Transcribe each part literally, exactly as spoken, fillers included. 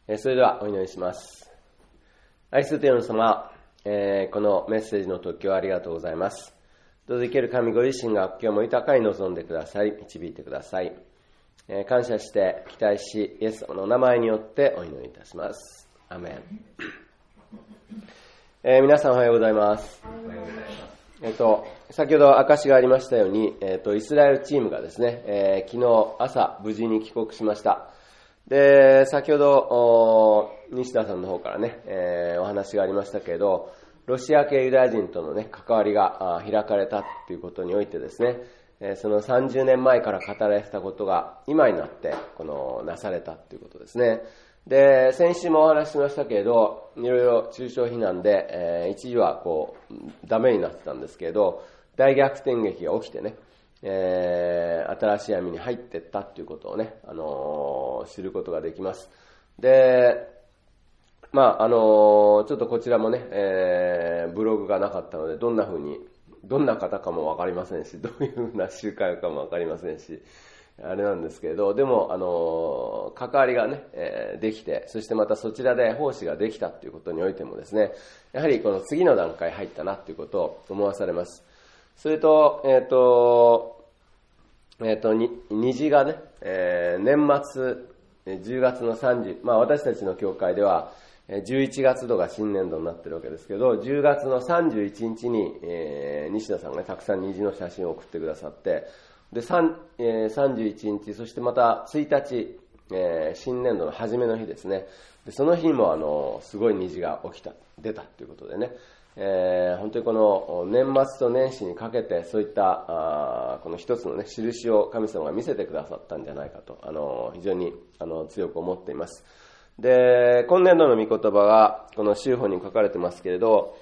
それではお祈りします。愛する天の様、えー、このメッセージの時をありがとうございます。どうぞ生ける神ご自身が今日も豊かに望んでくださり、導いてください。えー、感謝して期待し、イエス様のお名前によってお祈りいたします。アメン。えー、皆さんおはようございます。おはようございます。えっと、先ほど証がありましたように、えっと、イスラエルチームがですね、えー、昨日朝無事に帰国しました。で、先ほど西田さんの方からね、えー、お話がありましたけれど、ロシア系ユダヤ人とのね関わりが開かれたということにおいてですね、えー、そのさんじゅうねんまえから語られてたことが今になってこのなされたということですね。で、先週もお話ししましたけれど、いろいろ中傷非難で、えー、一時はこうダメになってたんですけれど、大逆転劇が起きてね、えー、新しい闇に入っていったということをね、あのー、知ることができます。で、まああのー、ちょっとこちらもね、えー、ブログがなかったので、どんな風にどんな方かもわかりませんし、どういう風な集会かもわかりませんし、あれなんですけれど、でもあのー、関わりがね、えー、できて、そしてまたそちらで奉仕ができたということにおいてもですね、やはりこの次の段階入ったなということを思わされます。それと、えっと、えっと、虹がね、えー、年末、じゅうがつのさんじゅう、まあ私たちの教会では、じゅういちがつ度が新年度になってるわけですけど、じゅうがつのさんじゅういちにちに、えー、西田さんがね、たくさん虹の写真を送ってくださって、で、えー、さんじゅういちにち、そしてまたついたち、えー、新年度の初めの日ですね。で、その日もあの、すごい虹が起きた、出たということでね、えー、本当にこの年末と年始にかけてそういったあこの一つのね印を神様が見せてくださったんじゃないかと、あの非常にあの強く思っています。で、今年度の御言葉がこの修法に書かれてますけれど、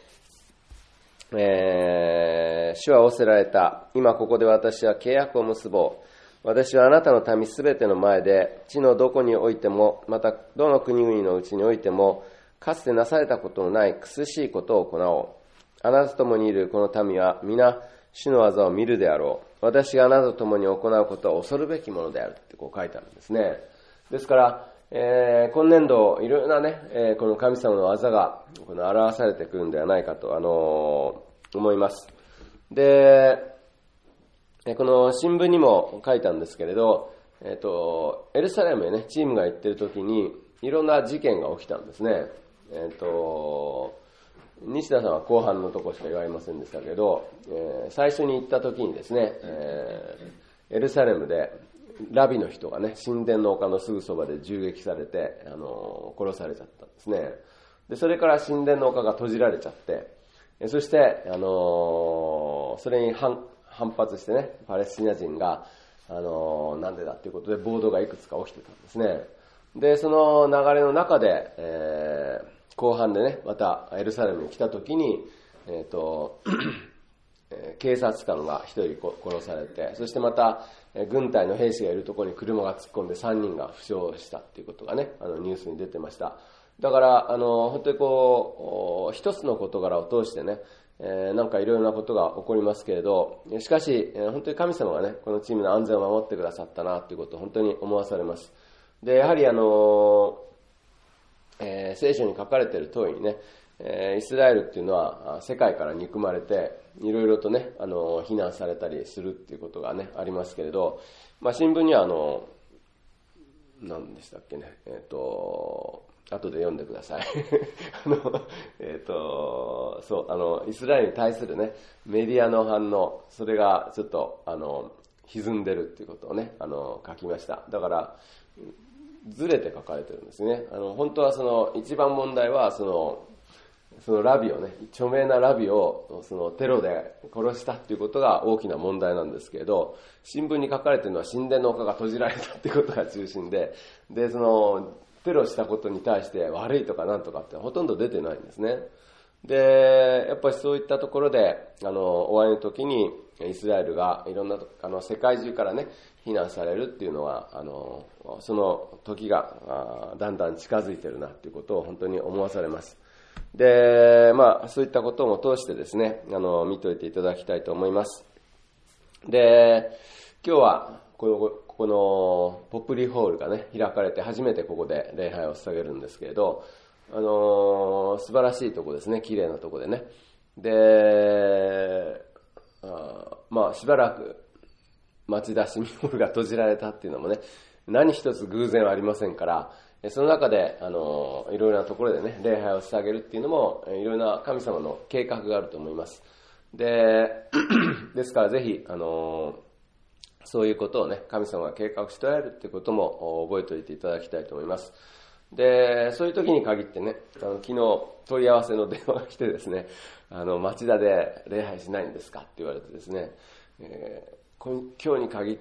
えー、主は仰せられた。今ここで私は契約を結ぼう。私はあなたの民すべての前で地のどこにおいても、またどの国々のうちにおいてもかつてなされたことのない苦しいことを行おう。あなたと共にいるこの民は皆主の技を見るであろう。私があなたと共に行うことは恐るべきものであるってこう書いてあるんですね。ですから、えー、今年度いろいろなね、えー、この神様の技がこの表されてくるんではないかと、あのー、思います。で、この新聞にも書いたんですけれど、えっと、エルサレムへね、チームが行っている時にいろんな事件が起きたんですね。えっと、西田さんは後半のところしか言われませんでしたけど、えー、最初に行った時にですね、えー、エルサレムでラビの人がね、神殿の丘のすぐそばで銃撃されて、あのー、殺されちゃったんですね。で、それから神殿の丘が閉じられちゃって、そして、あのー、それに反、反発してね、パレスチナ人が、あのー、なんでだっていうことで暴動がいくつか起きてたんですね。で、その流れの中で、えー後半でね、またエルサレムに来た時に、えっと、警察官が一人殺されて、そしてまた軍隊の兵士がいるところに車が突っ込んでさんにんが負傷したっていうことがね、あのニュースに出てました。だから、あの、本当にこう、一つの事柄を通してね、えー、なんかいろいろなことが起こりますけれど、しかし、本当に神様がね、このチームの安全を守ってくださったなということを本当に思わされます。で、やはりあの、えー、聖書に書かれている通りにね、えー、イスラエルっていうのは世界から憎まれていろいろとね、あの非難されたりするっていうことがねありますけれど、まあ、新聞にはあの何でしたっけね、えっ、ー、と後で読んでくださいあの、えっ、ー、とそうあのイスラエルに対するねメディアの反応、それがちょっとあの歪んでるっていうことをねあの書きました。だからずれて書かれてるんですね。あの本当はその一番問題はそのそのラビをね、著名なラビをそのテロで殺したっていうことが大きな問題なんですけれど、新聞に書かれてるのは神殿の丘が閉じられたっていうことが中心で、でそのテロしたことに対して悪いとかなんとかってほとんど出てないんですね。でやっぱりそういったところであの終わりの時にイスラエルがいろんなあの世界中からね非難されるっていうのはあのその時がだんだん近づいてるなっていうことを本当に思わされます。で、まあそういったことも通してですね、あの見といていただきたいと思います。で、今日はこのこのポプリホールがね開かれて初めてここで礼拝を捧げるんですけれど、あのー、素晴らしいとこですね、綺麗なとこでね。で、あまあしばらく町田市民ホールが閉じられたっていうのもね、何一つ偶然はありませんから、その中で、あの、いろいろなところでね、礼拝を捧げるっていうのも、いろいろな神様の計画があると思います。で、ですからぜひ、あの、そういうことをね、神様が計画しておられるっていうことも覚えておいていただきたいと思います。で、そういう時に限ってね、あの昨日問い合わせの電話が来てですね、あの、町田で礼拝しないんですかって言われてですね、えー、今日に限って、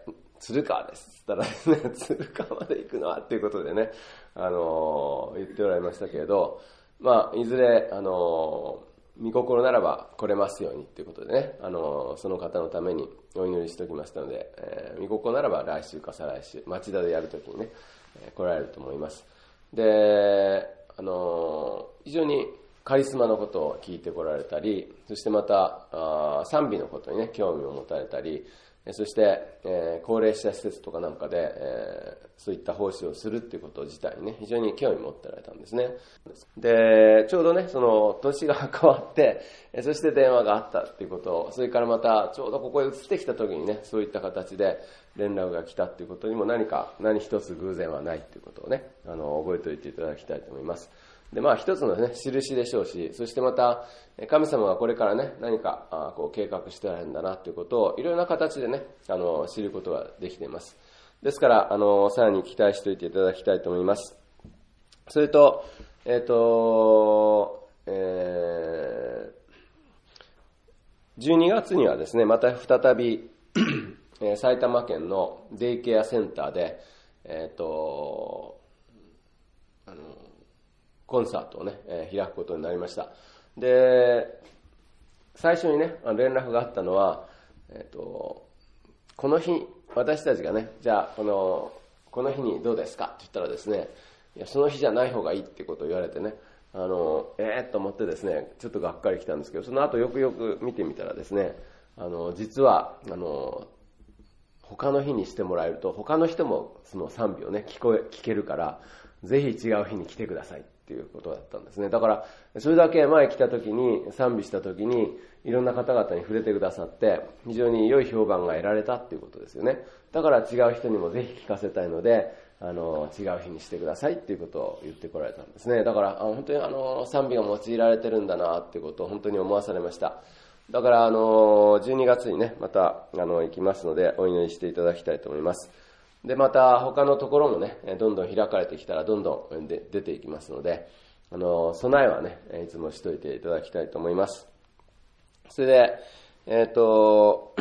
鶴川ですって言ったらですね、鶴川まで行くのはっていうことでね、あのー、言っておられましたけれど、まあ、いずれ、あのー、御心ならば来れますようにっていうことでね、あのー、その方のためにお祈りしておきましたので、えー、御心ならば来週か再来週、町田でやるときにね、えー、来られると思います。で、あのー、非常にカリスマのことを聞いてこられたり、そしてまた、あ賛美のことにね、興味を持たれたり、そして、えー、高齢者施設とかなんかで、えー、そういった奉仕をするっていうこと自体にね、非常に興味持ってられたんですね。で、ちょうどね、その年が変わって、そして電話があったっていうことを、それからまたちょうどここへ移ってきた時にね、そういった形で連絡が来たっていうことにも何か、何一つ偶然はないっていうことをね、あの、覚えておいていただきたいと思います。で、まあ一つのね、印でしょうし、そしてまた、神様がこれからね、何か、あこう計画しておられるんだなということを、いろいろな形でね、あの、知ることができています。ですから、あの、さらに期待しておいていただきたいと思います。それと、えっと、えー、じゅうにがつにはですね、また再び、埼玉県のデイケアセンターで、えっと、あの、コンサートをね、えー、開くことになりました。で、最初にね、連絡があったのは、えっと、この日、私たちがね、じゃあ、この、この日にどうですかって言ったらですね、いや、その日じゃない方がいいってことを言われてね、あの、えー、と思ってですね、ちょっとがっかり来たんですけど、その後よくよく見てみたらですね、あの、実は、あの、他の日にしてもらえると、他の人もその賛美をね、聞こえ、聞けるから、ぜひ違う日に来てくださいっていうことだったんですね。だから、それだけ前来た時に、賛美した時に、いろんな方々に触れてくださって、非常に良い評判が得られたっていうことですよね。だから違う人にもぜひ聞かせたいので、あの、違う日にしてくださいっていうことを言ってこられたんですね。だから、あ本当にあの、賛美が用いられてるんだなっていうことを本当に思わされました。だから、あの、じゅうにがつにね、また、あの、行きますので、お祈りしていただきたいと思います。で、また、他のところもね、どんどん開かれてきたら、どんどんで出ていきますので、あの、備えはね、いつもしといていただきたいと思います。それで、えっと、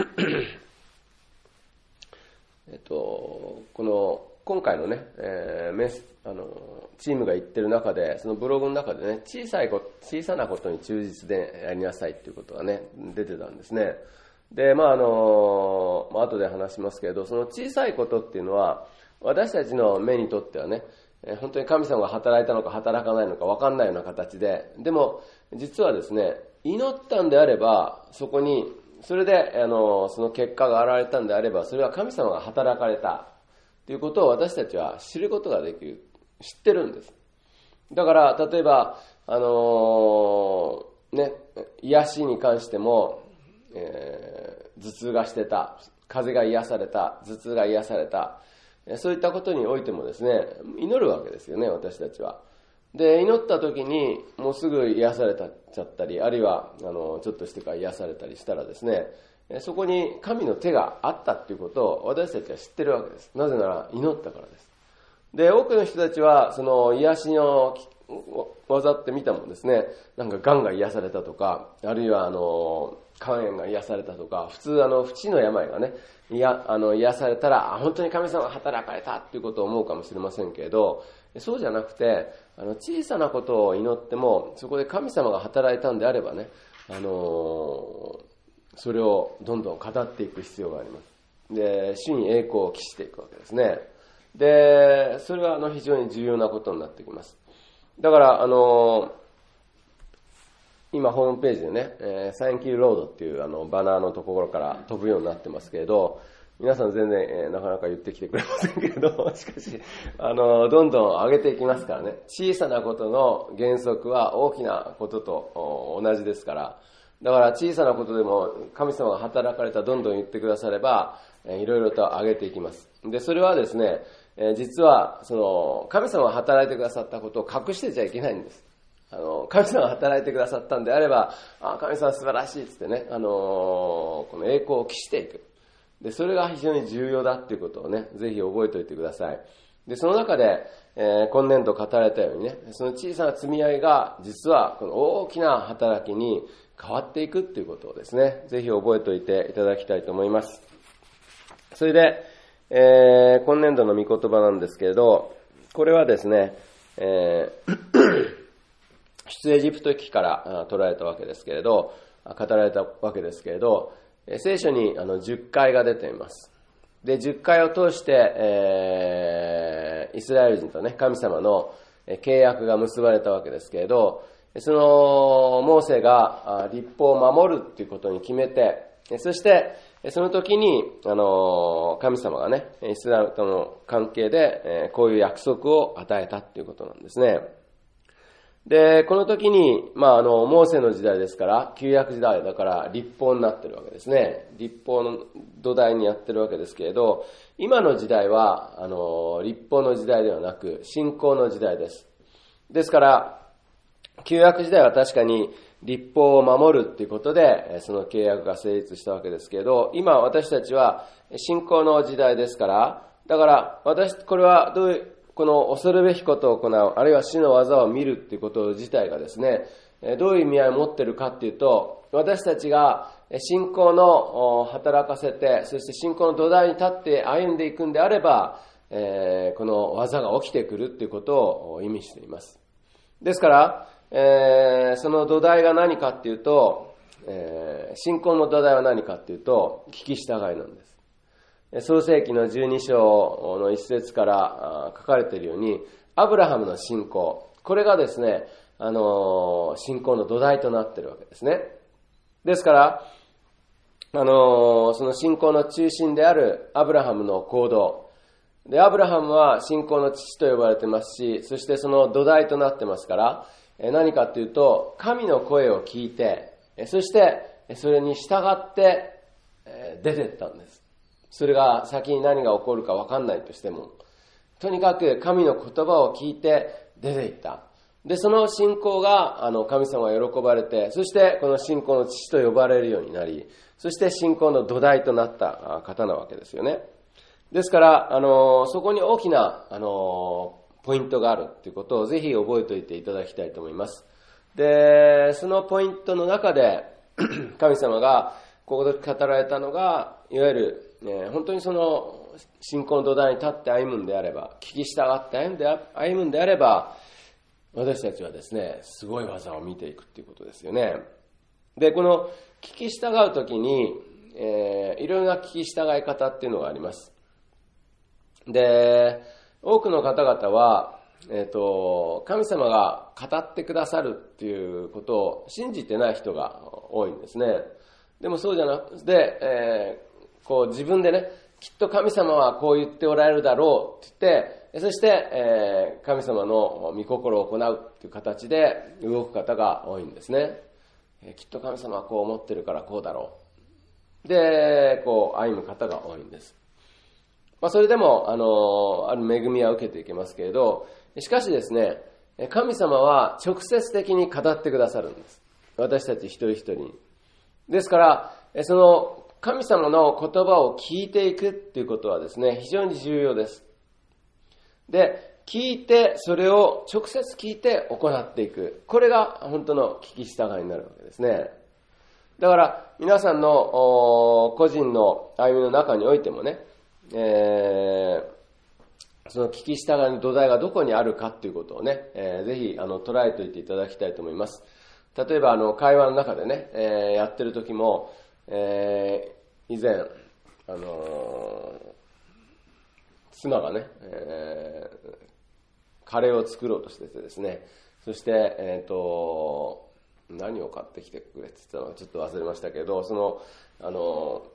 えっと、この、今回のね、えー、メス、あの、チームが言ってる中で、そのブログの中でね、小さいこと、小さなことに忠実でやりなさいっていうことがね、出てたんですね。で、まああの、まあ、後で話しますけれど、その小さいことっていうのは、私たちの目にとってはね、本当に神様が働いたのか働かないのか分かんないような形で、でも、実はですね、祈ったんであれば、そこに、それで、あの、その結果が現れたんであれば、それは神様が働かれたということを私たちは知ることができる。知ってるんです。だから、例えば、あのー、ね、癒しに関しても、えー、頭痛がしてた、風が癒された、頭痛が癒された、そういったことにおいてもですね、祈るわけですよね、私たちは。で、祈った時に、もうすぐ癒されたちゃったり、あるいは、あの、ちょっとしてから癒されたりしたらですね、そこに神の手があったっていうことを私たちは知ってるわけです。なぜなら祈ったからです。で、多くの人たちは、その癒しの技って見たもんですね、なんか癌が癒されたとか、あるいはあの、肝炎が癒されたとか、普通あの、不治の病がね、いや、あの、癒されたら、あ、本当に神様が働かれたっていうことを思うかもしれませんけれど、そうじゃなくて、あの、小さなことを祈っても、そこで神様が働いたんであればね、あの、それをどんどん語っていく必要があります。で、主に栄光を期していくわけですね。で、それはあの非常に重要なことになってきます。だから、あの、今ホームページでね、えー、サンキューロードっていうあのバナーのところから飛ぶようになってますけれど、 皆さん全然、えー、なかなか言ってきてくれませんけれど、しかし、あの、どんどん上げていきますからね。小さなことの原則は大きなことと同じですから、だから小さなことでも神様が働かれたらどんどん言ってくだされば、えー、いろいろと上げていきます。で、それはですね、えー、実は、その、神様が働いてくださったことを隠してちゃいけないんです。あの、神様が働いてくださったんであれば、あ、神様素晴らしいっつってね、あのー、この栄光を期していく。で、それが非常に重要だっていうことをね、ぜひ覚えておいてください。で、その中で、えー、今年度語られたようにね、その小さな積み上げが、実はこの大きな働きに変わっていくっていうことをですね、ぜひ覚えておいていただきたいと思います。それで、えー、今年度の御言葉なんですけれど、これはですね、えー、出エジプト記から取られたわけですけれど、語られたわけですけれど、聖書にあのじゅっかいが出ています。で、じゅっかいを通して、えー、イスラエル人とね、神様の契約が結ばれたわけですけれど、そのモーセが律法を守るっていうことに決めて、そしてその時にあの神様がね、イスラエルとの関係でこういう約束を与えたっていうことなんですね。で、この時に、まあ、あの、モーセの時代ですから、旧約時代だから律法になってるわけですね。律法の土台にやってるわけですけれど、今の時代は、あの、律法の時代ではなく、信仰の時代です。ですから、旧約時代は確かに律法を守るっていうことで、その契約が成立したわけですけれど、今私たちは信仰の時代ですから、だから私、これはどういう、この恐るべきことを行う、あるいは主の技を見るっていうこと自体がですね、どういう意味合いを持っているかっていうと、私たちが信仰の働かせて、そして信仰の土台に立って歩んでいくんであれば、えー、この技が起きてくるっていうことを意味しています。ですから、えー、その土台が何かっていうと、えー、信仰の土台は何かっていうと、聞き従いなんです。創世記のじゅうに章の一節から書かれているように、アブラハムの信仰、これがですね、あの、信仰の土台となっているわけですね。ですから、あの、その信仰の中心であるアブラハムの行動、で、アブラハムは信仰の父と呼ばれてますし、そしてその土台となってますから、何かというと、神の声を聞いて、そしてそれに従って出ていったんです。それが先に何が起こるか分かんないとしても、とにかく神の言葉を聞いて出ていった。で、その信仰があの神様が喜ばれて、そしてこの信仰の父と呼ばれるようになり、そして信仰の土台となった方なわけですよね。ですから、あのそこに大きなあのポイントがあるということをぜひ覚えておいていただきたいと思います。で、そのポイントの中で神様がここで語られたのが、いわゆるね、本当にその信仰の土台に立って歩むんであれば、聞き従って歩んで歩むんであれば、私たちはですね、すごい技を見ていくっていうことですよね。で、この聞き従うときに、えー、いろいろな聞き従い方っていうのがあります。で、多くの方々は、えっと、神様が語ってくださるっていうことを信じてない人が多いんですね。でもそうじゃなくて、えーこう自分でね、きっと神様はこう言っておられるだろうって言って、そして、えー、神様の御心を行うっていう形で動く方が多いんですね。えー、きっと神様はこう思ってるからこうだろう。で、こう歩む方が多いんです。まあそれでも、あの、ある恵みは受けていけますけれど、しかしですね、神様は直接的に語ってくださるんです。私たち一人一人に。ですから、その、神様の言葉を聞いていくっていうことはですね、非常に重要です。で、聞いて、それを直接聞いて行っていく。これが本当の聞き従いになるわけですね。だから、皆さんの個人の歩みの中においてもね、えー、その聞き従いの土台がどこにあるかっていうことをね、えー、ぜひあの捉えておいていただきたいと思います。例えばあの会話の中でね、えー、やってる時も、えー、以前、あのー、妻がね、えー、カレーを作ろうとしててですね、そして、えーと、何を買ってきてくれって言ったのかちょっと忘れましたけど、その、あの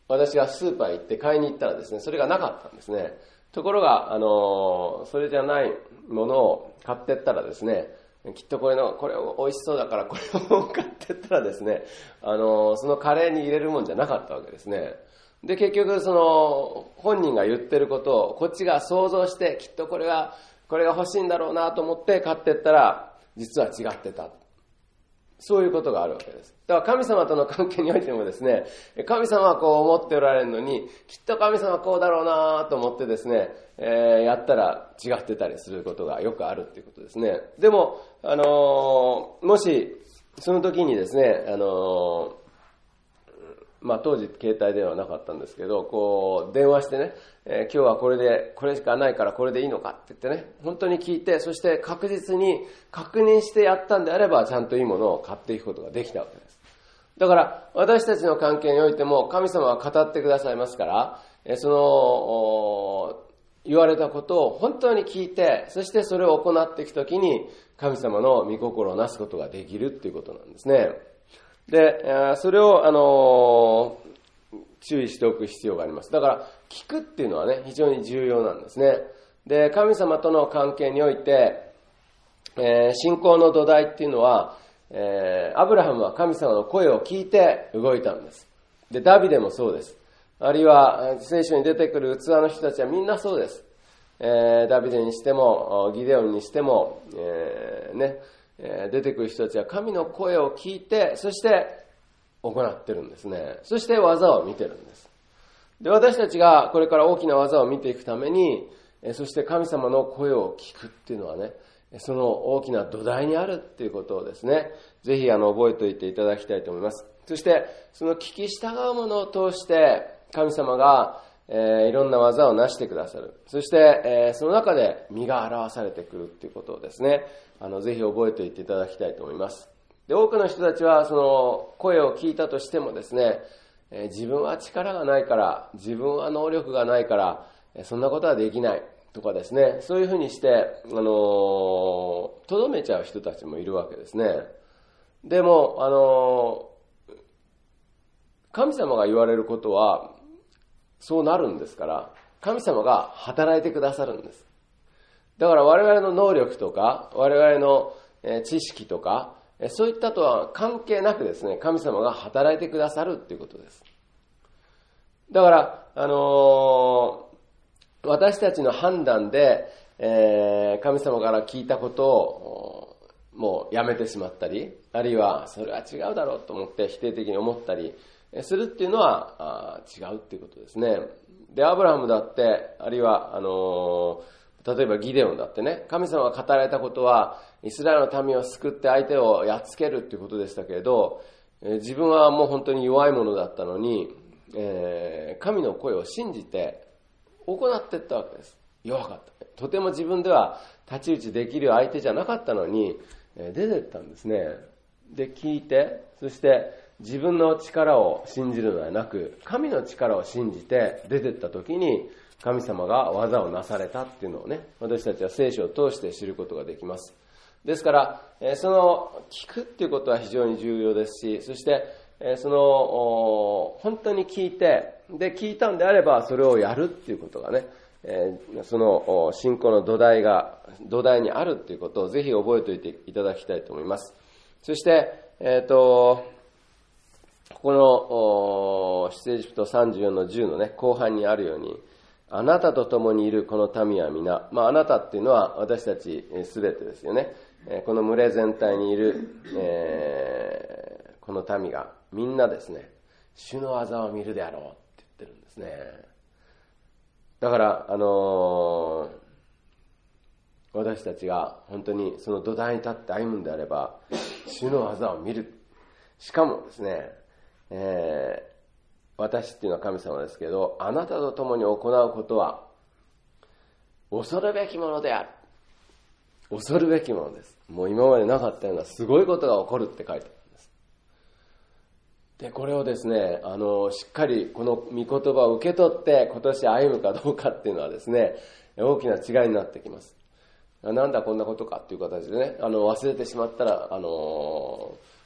私がスーパー行って買いに行ったらですね、それがなかったんですね。ところが、あの、それじゃないものを買ってったらですね、きっとこれの、これ美味しそうだからこれを買ってったらですね、あの、そのカレーに入れるもんじゃなかったわけですね。で、結局その、本人が言ってることをこっちが想像して、きっとこれが、これが欲しいんだろうなと思って買ってったら、実は違ってた。そういうことがあるわけです。だから神様との関係においてもですね、神様はこう思っておられるのに、きっと神様はこうだろうなと思ってですね、えー、やったら違ってたりすることがよくあるっていうことですね。でも、あのー、もし、その時にですね、あのー、まあ当時携帯電話なかったんですけど、こう電話してね、えー、今日はこれで、これしかないからこれでいいのかって言ってね、本当に聞いて、そして確実に確認してやったんであれば、ちゃんといいものを買っていくことができたわけです。だから私たちの関係においても神様は語ってくださいますから、えー、その言われたことを本当に聞いて、そしてそれを行っていくときに神様の御心をなすことができるっていうことなんですね。で、それを、あのー、注意しておく必要があります。だから、聞くっていうのはね、非常に重要なんですね。で、神様との関係において、えー、信仰の土台っていうのは、えー、アブラハムは神様の声を聞いて動いたんです。で、ダビデもそうです。あるいは、聖書に出てくる器の人たちはみんなそうです。えー、ダビデにしても、ギデオンにしても、えー、ね、出てくる人たちは神の声を聞いて、そして行ってるんですね。そして技を見てるんです。で、私たちがこれから大きな技を見ていくために、そして神様の声を聞くっていうのはね、その大きな土台にあるっていうことをですね、ぜひあの覚えておいていただきたいと思います。そしてその聞き従うものを通して神様がえー、いろんな技をなしてくださる。そして、えー、その中で身が表されてくるっていうことをですね、あのぜひ覚えておいていただきたいと思います。で、多くの人たちはその声を聞いたとしてもですね、えー、自分は力がないから、自分は能力がないから、えー、そんなことはできないとかですね、そういうふうにして、あのー、とどめちゃう人たちもいるわけですね。でも、あのー、神様が言われることは、そうなるんですから、神様が働いてくださるんです。だから我々の能力とか、我々の知識とか、そういったとは関係なくですね、神様が働いてくださるっていうことです。だから、あのー、私たちの判断で、えー、神様から聞いたことをもうやめてしまったり、あるいはそれは違うだろうと思って否定的に思ったり、するっていうのは違うっていうことですね。で、アブラハムだって、あるいは、あのー、例えばギデオンだってね、神様が語られたことは、イスラエルの民を救って相手をやっつけるっていうことでしたけれど、えー、自分はもう本当に弱いものだったのに、えー、神の声を信じて行っていったわけです。弱かった。とても自分では太刀打ちできる相手じゃなかったのに、えー、出てったんですね。で、聞いて、そして、自分の力を信じるのではなく、神の力を信じて出てった時に、神様が技をなされたっていうのをね、私たちは聖書を通して知ることができます。ですから、その聞くっていうことは非常に重要ですし、そしてその本当に聞いて、で聞いたんであればそれをやるっていうことがね、その信仰の土台が土台にあるっていうことをぜひ覚えておいていただきたいと思います。そしてえっとこの出エジプトさんじゅうよんのじゅうのね、後半にあるように、あなたと共にいるこの民は皆、まああなたっていうのは私たちすべてですよね。この群れ全体にいる、えー、この民がみんなですね、主の技を見るであろうって言ってるんですね。だから、あのー、私たちが本当にその土台に立って歩むんであれば、主の技を見る。しかもですね、えー、私っていうのは神様ですけど、あなたと共に行うことは恐るべきものである。恐るべきものです。もう今までなかったようなすごいことが起こるって書いてあるんです。で、これをですね、あのしっかりこの御言葉を受け取って今年歩むかどうかっていうのはですね、大きな違いになってきます。なんだこんなことかっていう形でね、あの忘れてしまったら、あの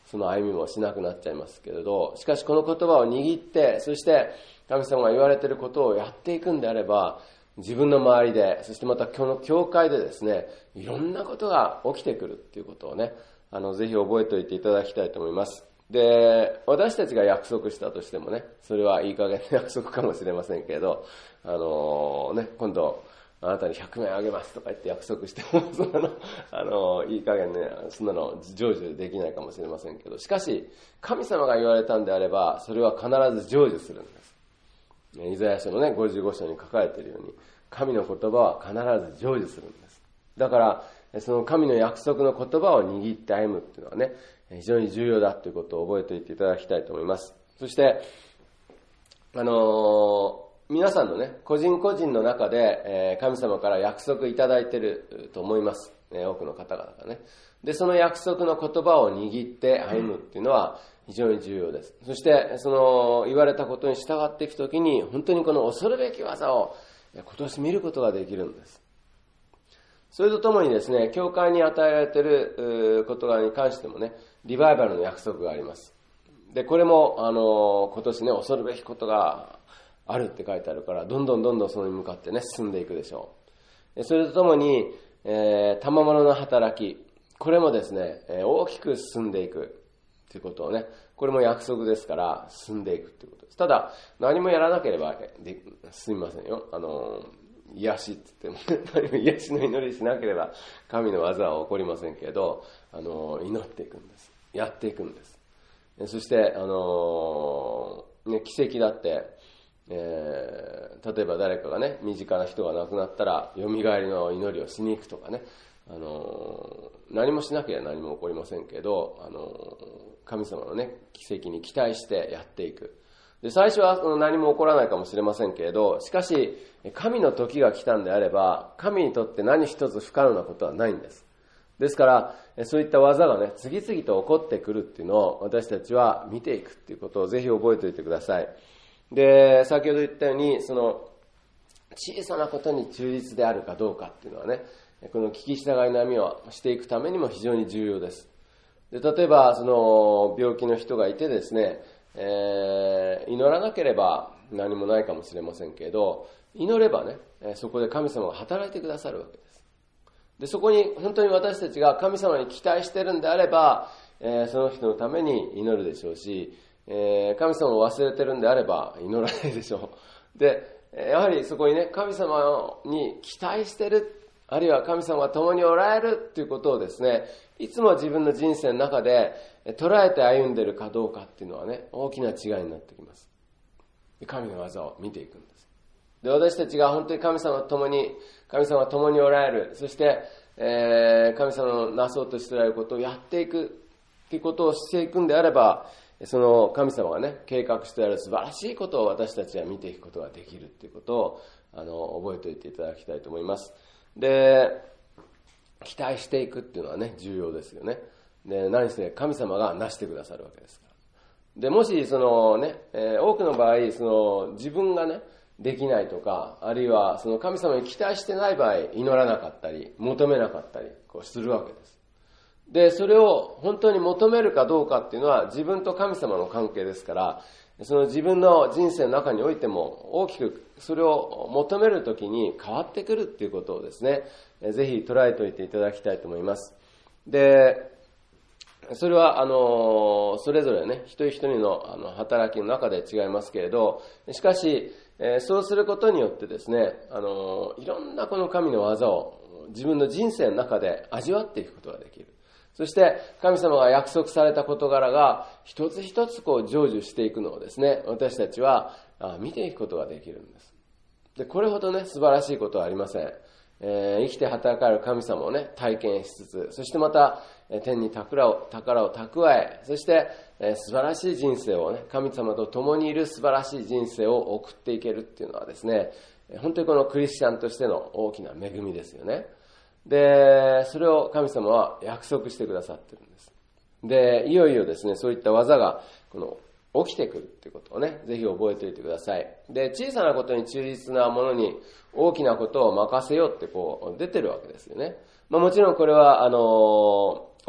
その歩みもしなくなっちゃいますけれど、しかしこの言葉を握って、そして神様が言われていることをやっていくんであれば、自分の周りで、そしてまたこの教会でですね、いろんなことが起きてくるっていうことをね、あのぜひ覚えておいていただきたいと思います。で、私たちが約束したとしてもね、それはいい加減な約束かもしれませんけれど、あのね、今度あなたにひゃくめんあげますとか言って約束しても、そんなの、あの、いい加減ね、そんなの成就できないかもしれませんけど、しかし、神様が言われたんであれば、それは必ず成就するんです。イザヤ書のね、ごじゅうご章に書かれているように、神の言葉は必ず成就するんです。だから、その神の約束の言葉を握って歩むっていうのはね、非常に重要だということを覚えておいていただきたいと思います。そして、あのー、皆さんのね、個人個人の中で、えー、神様から約束いただいていると思います。ね、多くの方々がね。で、その約束の言葉を握って歩むっていうのは非常に重要です。そして、その言われたことに従っていくときに、本当にこの恐るべき技を今年見ることができるんです。それとともにですね、教会に与えられていることに関してもね、リバイバルの約束があります。で、これも、あの、今年ね、恐るべきことがあるって書いてあるから、どんどんどんどんそれに向かってね、進んでいくでしょう。それとともに、えー、賜物の働き、これもですね、大きく進んでいくということをね、これも約束ですから、進んでいくということです。ただ、何もやらなければすみませんよ。あの、癒しって言っても、何も癒しの祈りしなければ、神の技は起こりませんけれど、あの、祈っていくんです。やっていくんです。そして、あの、ね、奇跡だって、えー、例えば誰かがね、身近な人が亡くなったら、蘇りの祈りをしに行くとかね、あの、何もしなければ何も起こりませんけど、あの、神様のね、奇跡に期待してやっていく。で、最初は何も起こらないかもしれませんけれど、しかし、神の時が来たんであれば、神にとって何一つ不可能なことはないんです。ですから、そういった技がね、次々と起こってくるっていうのを私たちは見ていくっていうことをぜひ覚えておいてください。で、先ほど言ったように、その、小さなことに忠実であるかどうかっていうのはね、この聞き従いの歩みをしていくためにも非常に重要です。で、例えば、その、病気の人がいてですね、えー、祈らなければ何もないかもしれませんけれど、祈ればね、そこで神様が働いてくださるわけです。で、そこに本当に私たちが神様に期待しているんであれば、えー、その人のために祈るでしょうし、えー、神様を忘れてるんであれば祈らないでしょう。で、やはりそこにね、神様に期待してる、あるいは神様が共におられるということをですね、いつも自分の人生の中で捉えて歩んでいるかどうかっていうのはね、大きな違いになってきます。神の技を見ていくんです。で、私たちが本当に神様と共に、神様が共におられる、そして、えー、神様のなそうとしておられることをやっていくということをしていくんであれば、その神様がね、計画しておられる素晴らしいことを私たちは見ていくことができるということを、あの、覚えておいていただきたいと思います。で、期待していくっていうのはね、重要ですよね。で、何せ神様がなしてくださるわけですから。で、もし、そのね、えー、多くの場合、その、自分がね、できないとか、あるいは、その神様に期待してない場合、祈らなかったり、求めなかったり、こうするわけです。で、それを本当に求めるかどうかっていうのは、自分と神様の関係ですから、その自分の人生の中においても、大きくそれを求めるときに変わってくるっていうことをですね、ぜひ捉えておいていただきたいと思います。で、それは、あの、それぞれね、一人一人のあの働きの中で違いますけれど、しかし、えー、そうすることによってですね、あの、いろんなこの神の技を自分の人生の中で味わっていくことができる。そして、神様が約束された事柄が一つ一つこう成就していくのをですね、私たちは見ていくことができるんです。で、これほどね、素晴らしいことはありません。えー、生きて働かれる神様をね、体験しつつ、そしてまた、天に宝を、宝を蓄え、そして、えー、素晴らしい人生をね、神様と共にいる素晴らしい人生を送っていけるっていうのはですね、本当にこのクリスチャンとしての大きな恵みですよね。で、それを神様は約束してくださってるんです。で、いよいよですね、そういった技が、この、起きてくるっていうことをね、ぜひ覚えておいてください。で、小さなことに忠実なものに大きなことを任せようってこう出てるわけですよね。まあもちろんこれは、あの、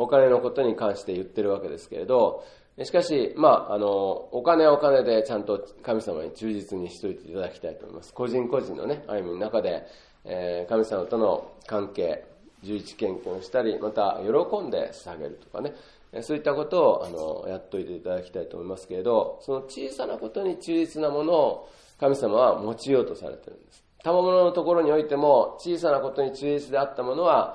お金のことに関して言ってるわけですけれど、しかし、まあ、あの、お金はお金でちゃんと神様に忠実にしといていただきたいと思います。個人個人のね、歩みの中で、えー、神様との関係、十一献金をしたり、また喜んで捧げるとかね、そういったことをあのやっといていただきたいと思いますけれど、その小さなことに忠実なものを神様は用いようとされているんです。賜物のところにおいても、小さなことに忠実であったものは、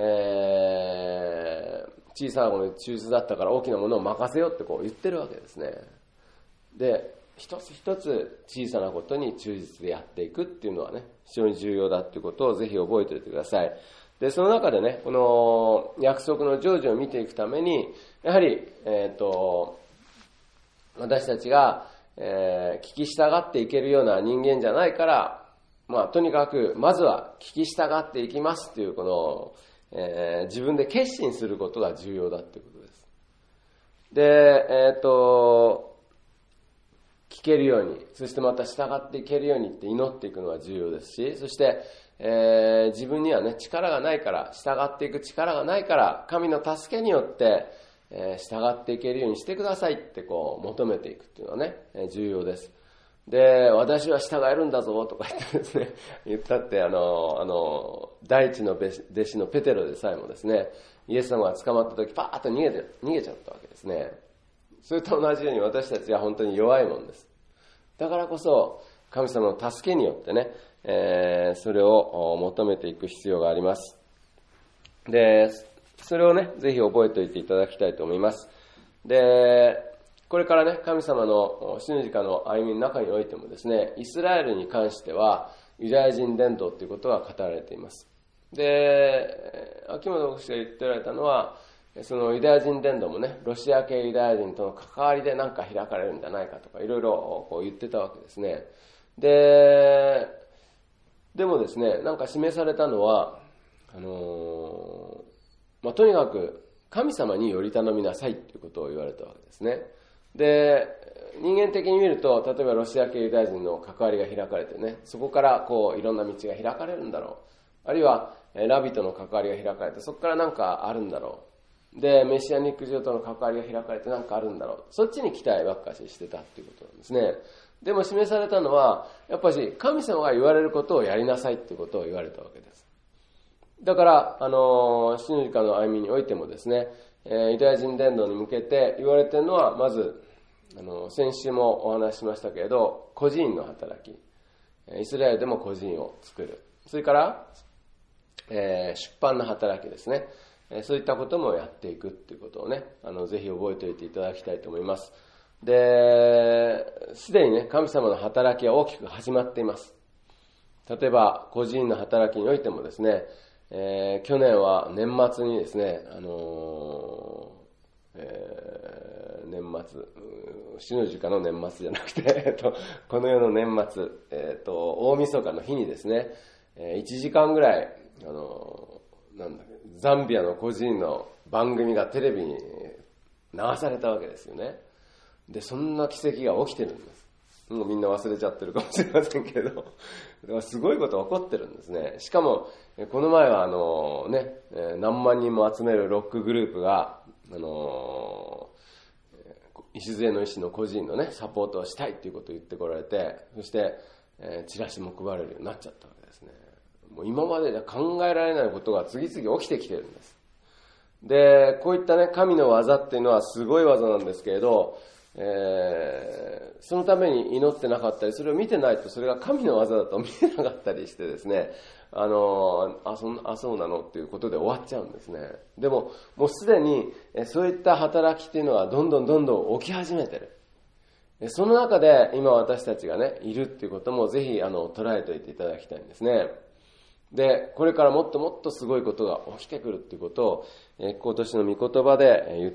えー、小さなものに忠実だったから大きなものを任せようってこう言ってるわけですね。で、一つ一つ小さなことに忠実でやっていくっていうのはね、非常に重要だっていうことをぜひ覚えておいてください。で、その中でね、この約束の成就を見ていくために、やはり、えっと、私たちが、えー、聞き従っていけるような人間じゃないから、まあ、とにかく、まずは聞き従っていきますっていう、この、えー、自分で決心することが重要だっていうことです。で、えっと、聞けるように、そしてまた従っていけるようにって祈っていくのは重要ですし、そして、えー、自分にはね、力がないから、従っていく力がないから、神の助けによって、えー、従っていけるようにしてくださいってこう求めていくっていうのはね、えー、重要です。で、私は従えるんだぞとか言ってですね、言ったって、あの、あの、第一の弟子のペテロでさえもですね、イエス様が捕まった時、パーッと逃げて、逃げちゃったわけですね。それと同じように私たちは本当に弱いもんです。だからこそ、神様の助けによってね、えー、それを求めていく必要があります。で、それをね、ぜひ覚えておいていただきたいと思います。で、これからね、神様の十字架の歩みの中においてもですね、イスラエルに関しては、ユダヤ人伝道ということが語られています。で、秋元牧師が言っておられたのは、そのユダヤ人伝道もね、ロシア系ユダヤ人との関わりで何か開かれるんじゃないかとか、いろいろこう言ってたわけですね。で、でもですね、なんか示されたのは、あのー、まあ、とにかく神様により頼みなさいということを言われたわけですね。で、人間的に見ると、例えばロシア系ユダヤ人の関わりが開かれてね、そこからこういろんな道が開かれるんだろう。あるいはラビとの関わりが開かれて、そこからなんかあるんだろう。で、メシアニック教との関わりが開かれてなんかあるんだろう。そっちに期待ばっかししてたっていうことなんですね。でも示されたのは、やっぱり神様が言われることをやりなさいっていうことを言われたわけです。だから、あの、十字架の歩みにおいてもですね、えー、ユダヤ人伝道に向けて言われているのは、まず、あの、先週もお話ししましたけれど、孤児院の働き。イスラエルでも孤児院を作る。それから、えー、出版の働きですね。そういったこともやっていくっていうことをね、あの、ぜひ覚えておいていただきたいと思います。で、すでにね、神様の働きは大きく始まっています。例えば、孤児院の働きにおいてもですね、えー、去年は年末にですね、あのーえー、年末、十字架の年末じゃなくて、えっと、この世の年末、えっと、大晦日の日にですね、いちじかんぐらい、あのー、なんだっけ、ザンビアの孤児院の番組がテレビに流されたわけですよね。で、そんな奇跡が起きてるんです。もうみんな忘れちゃってるかもしれませんけど、だからすごいことが起こってるんですね。しかも、この前はあのね、何万人も集めるロックグループが、あの、礎の医師の個人のね、サポートをしたいっていうことを言ってこられて、そして、えー、チラシも配れるようになっちゃったわけですね。もう今まででは考えられないことが次々起きてきてるんです。で、こういったね、神の技っていうのはすごい技なんですけれど、えー、そのために祈ってなかったり、それを見てないとそれが神の技だと見えなかったりしてですね、あのあそんあそうなのっていうことで終わっちゃうんですね。でももうすでにそういった働きっていうのはどんどんどんどん起き始めてる。その中で今私たちがねいるっていうこともぜひあの捉えておいていただきたいんですね。で、これからもっともっとすごいことが起きてくるっていうことを、えー、今年の御言葉で言って、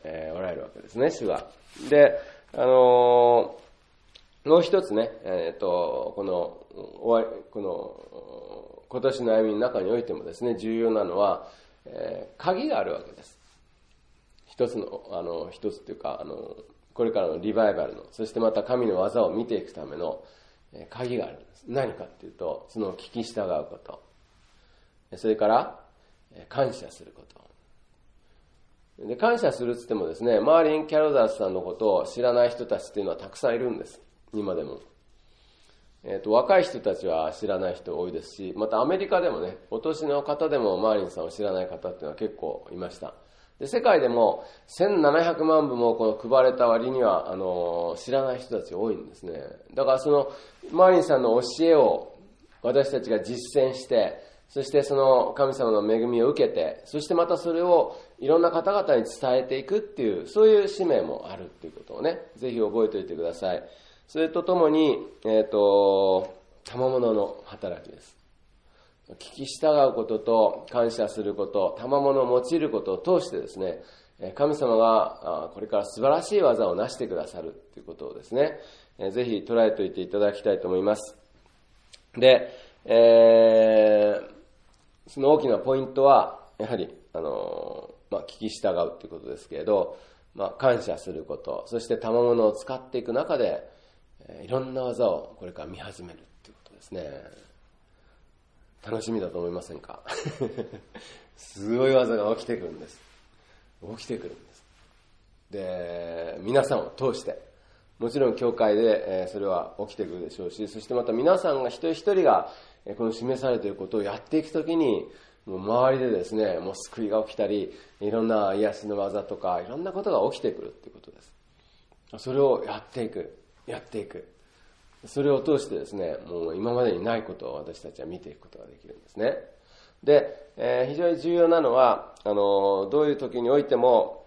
えー、おられるわけですね、主は。で、あのー、もう一つね、えっと、この、終わり、この、今年の歩みの中においてもですね、重要なのは、えー、鍵があるわけです。一つの、あの、一つっていうか、あの、これからのリバイバルの、そしてまた神の技を見ていくための、鍵があるんです。何かっていうと、その聞き従うこと。それから、感謝すること。 で、感謝するって言ってもですね、マーリン・キャロダースさんのことを知らない人たちっていうのはたくさんいるんです。今でも。えっと、若い人たちは知らない人多いですし、またアメリカでもね、お年の方でもマーリンさんを知らない方っていうのは結構いました。で、世界でもせんななひゃくまんぶもこの配れた割には、あの、知らない人たち多いんですね。だからその、マーリンさんの教えを私たちが実践して、そしてその神様の恵みを受けて、そしてまたそれをいろんな方々に伝えていくっていう、そういう使命もあるっていうことをね、ぜひ覚えておいてください。それとともに、えっと、賜物の働きです。聞き従うことと感謝すること、賜物を用いることを通してですね、神様がこれから素晴らしい技を成してくださるということをですね、ぜひ捉えておいていただきたいと思います。で、えー、その大きなポイントは、やはり、あの、まあ、聞き従うということですけれど、まあ、感謝すること、そして賜物を使っていく中で、いろんな技をこれから見始めるということですね。楽しみだと思いませんか？すごい技が起きてくるんです。起きてくるんです。で、皆さんを通して、もちろん教会でそれは起きてくるでしょうし、そしてまた皆さんが一人一人がこの示されていることをやっていくときに、もう周りでですね、もう救いが起きたり、いろんな癒しの技とか、いろんなことが起きてくるということです。それをやっていく、やっていく。それを通してですね、もう今までにないことを私たちは見ていくことができるんですね。で、えー、非常に重要なのは、あの、どういう時においても、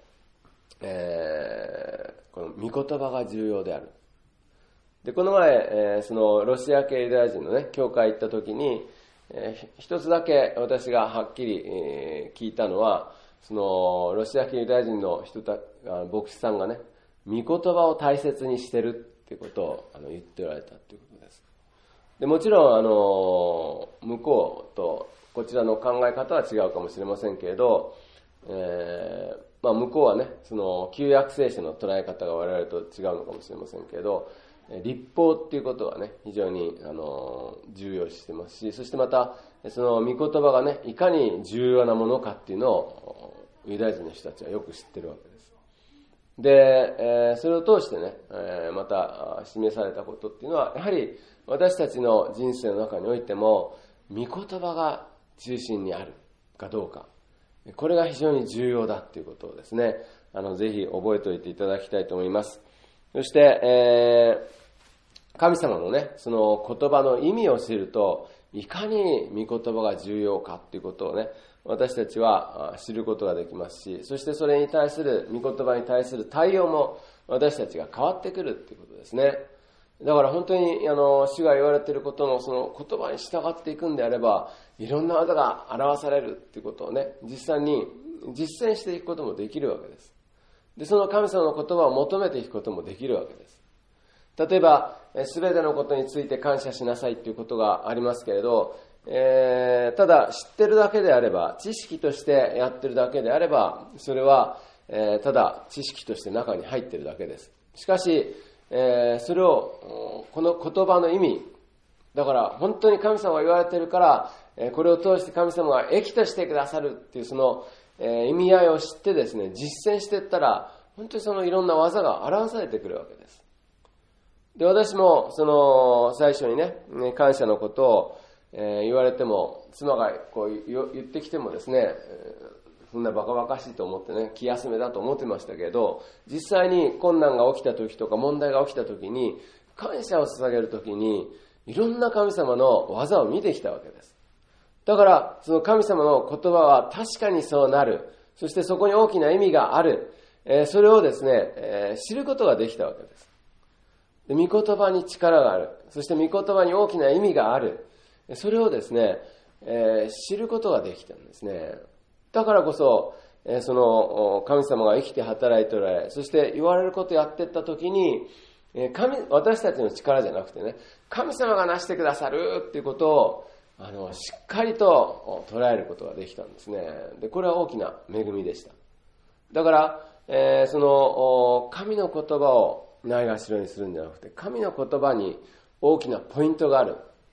えー、この御言葉が重要である。で、この前、えー、そのロシア系ユダヤ人のね、教会行った時に、えー、一つだけ私がはっきり、えー、聞いたのは、そのロシア系ユダヤ人の人た、牧師さんがね、御言葉を大切にしてるということをあの言っておられたということです。で、もちろんあの向こうとこちらの考え方は違うかもしれませんけれど、えーまあ、向こうはね、その旧約聖書の捉え方が我々と違うのかもしれませんけれど、律法っていうことはね、非常にあの重要視してますし、そしてまたその御言葉がね、いかに重要なものかっていうのをユダヤ人の人たちはよく知ってるわけです。で、えー、それを通してね、えー、また示されたことっていうのは、やはり私たちの人生の中においても、御言葉が中心にあるかどうか、これが非常に重要だっていうことをですね、あの、ぜひ覚えておいていただきたいと思います。そして、えー、神様のね、その言葉の意味を知ると、いかに御言葉が重要かっていうことをね、私たちは知ることができますし、そしてそれに対する、御言葉に対する対応も私たちが変わってくるっていうことですね。だから本当に、あの、主が言われていることのその言葉に従っていくんであれば、いろんな技が表されるっていうことをね、実際に実践していくこともできるわけです。で、その神様の言葉を求めていくこともできるわけです。例えば、すべてのことについて感謝しなさいっていうことがありますけれど、えー、ただ知ってるだけであれば、知識としてやってるだけであれば、それは、えー、ただ知識として中に入ってるだけです。しかし、えー、それを、この言葉の意味、だから本当に神様が言われているから、えー、これを通して神様が益としてくださるっていうその、えー、意味合いを知ってですね、実践していったら、本当にそのいろんな技が表されてくるわけです。で、私もその最初にね、感謝のことを、えー、言われても、妻がこう言ってきてもですね、えー、そんなバカバカしいと思ってね、気休めだと思ってましたけど、実際に困難が起きた時とか問題が起きた時に、感謝を捧げる時に、いろんな神様の技を見てきたわけです。だから、その神様の言葉は確かにそうなる。そしてそこに大きな意味がある。えー、それをですね、えー、知ることができたわけです。で、御言葉に力がある。そして御言葉に大きな意味がある。それをですね、えー、知ることができたんですね。だからこそ、えー、その神様が生きて働いておられ、そして言われることをやっていったときに、えー、神、私たちの力じゃなくてね、神様がなしてくださるっていうことを、あの、しっかりと捉えることができたんですね。で、これは大きな恵みでした。だから、えー、その、神の言葉をないがしろにするんじゃなくて、神の言葉に大きなポイントがある。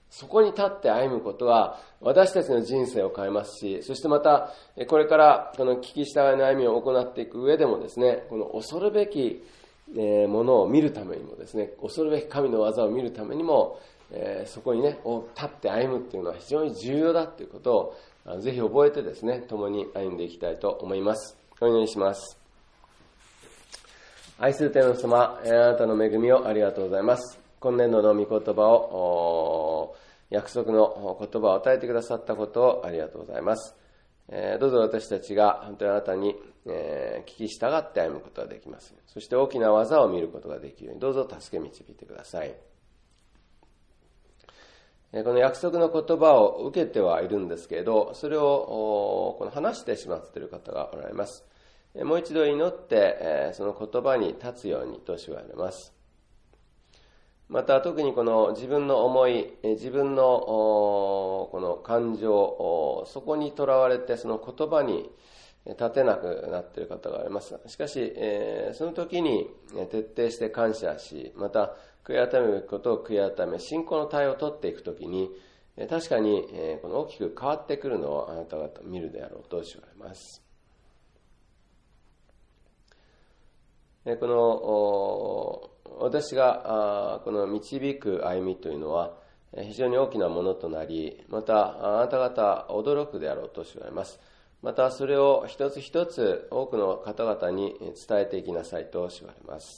そこに立って歩むことは私たちの人生を変えますし、そしてまたこれからこの聞き従いの歩みを行っていく上でもですね、この恐るべきものを見るためにもですね、恐るべき神の技を見るためにも、えー、そこにね立って歩むっていうのは非常に重要だということをぜひ覚えてですね、共に歩んでいきたいと思います。お祈りします。愛する天の様、あなたの恵みをありがとうございます。今年度の御言葉を、約束の言葉を与えてくださったことをありがとうございます。えー、どうぞ私たちが本当にあなたに、えー、聞き従って歩むことができます。そして大きな技を見ることができるように、どうぞ助け導いてください。えー、この約束の言葉を受けてはいるんですけれど、それをこの話してしまっている方がおられます。もう一度祈って、その言葉に立つようにと主は言われます。また特にこの自分の思い、自分のこの感情、そこにとらわれてその言葉に立てなくなっている方があります。しかし、その時に徹底して感謝し、また悔い改めることを悔い改め、信仰の対応を取っていくときに、確かにこの大きく変わってくるのをあなた方見るであろうと主は言われます。この私がこの導く歩みというのは非常に大きなものとなり、またあなた方驚くであろうと主は言います。またそれを一つ一つ多くの方々に伝えていきなさいと主は言います。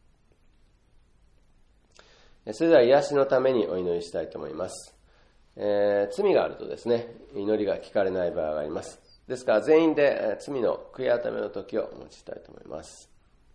それでは癒しのためにお祈りしたいと思います。えー、罪があるとですね、祈りが聞かれない場合があります。ですから全員で罪の悔い改めの時をお持ちしたいと思います。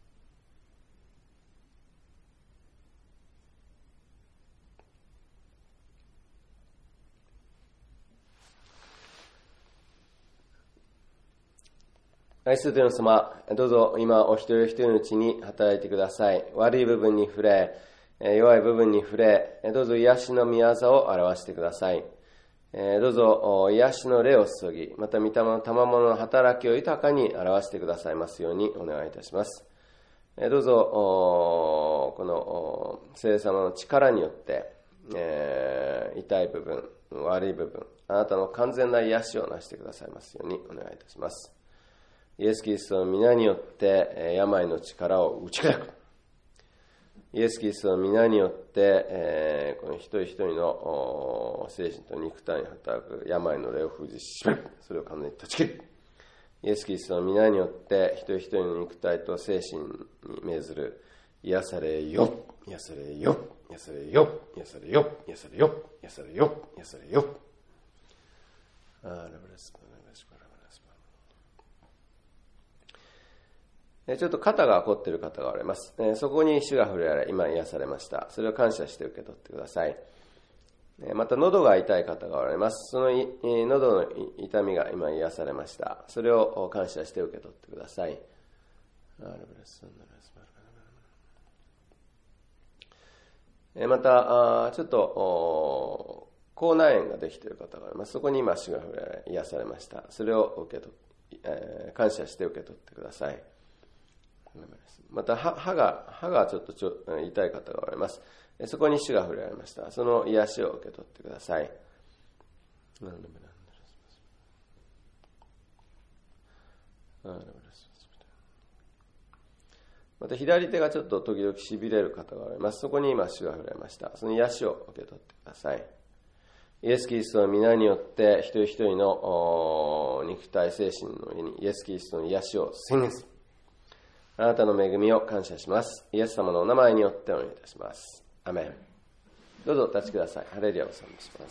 愛する天の様、どうぞ今お一人一人のうちに働いてください。悪い部分に触れ、弱い部分に触れ、どうぞ癒しの御業を表してください。どうぞ癒しの霊を注ぎ、また御霊の賜物の働きを豊かに表してくださいますようにお願いいたします。どうぞこの聖霊様の力によって、えー、痛い部分、悪い部分、あなたの完全な癒しをなしてくださいますようにお願いいたします。イエス・キリストの皆によって病の力を打ち砕く。イエス・キリストの皆によって、えー、この一人一人の精神と肉体に働く病の霊を封じしめる。それを完全に断ち切る。イエス・キリストの皆によって一人一人の肉体と精神に命ずる癒されよ、癒されよ、癒されよ、癒されよ、癒されよ、癒されよ、癒されよ。あーラブレスちょっと肩が凝っている方がおられます。そこに主が触れられ、今癒されました。それを感謝して受け取ってください。また喉が痛い方がおられます。その喉の痛みが今癒されました。それを感謝して受け取ってください。またちょっと口内炎ができている方がおられます。そこに今主が触れられ、癒されました。それを受け取って感謝して受け取ってください。また 歯, 歯が歯がちょっとちょ痛い方がおられます。そこに主が触れられました。その癒しを受け取ってください。また左手がちょっと時々しびれる方がおられます。そこに今主が触れられました。その癒しを受け取ってください。イエス・キリストの皆によって一人一人の肉体精神の上にイエス・キリストの癒しを宣言する。あなたの恵みを感謝します。イエス様のお名前によってお願いいたします。アメン。どうぞお立ちください。ハレルヤを賛美します。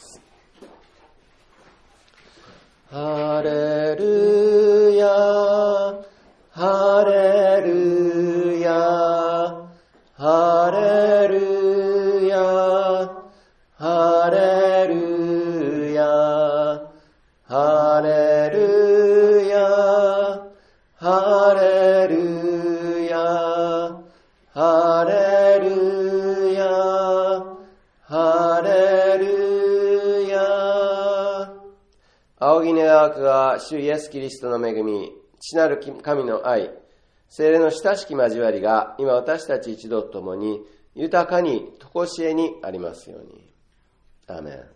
ハレルヤ、ハレルヤ、ハレルヤ、ハレルヤ、ハレルヤ、ハレルヤ、ハレルヤ、ハレルヤ。仰ぎ願わくは主イエスキリストの恵み、父なる神の愛、聖霊の親しき交わりが今私たち一同ともに豊かに常しえにありますように。 アーメン。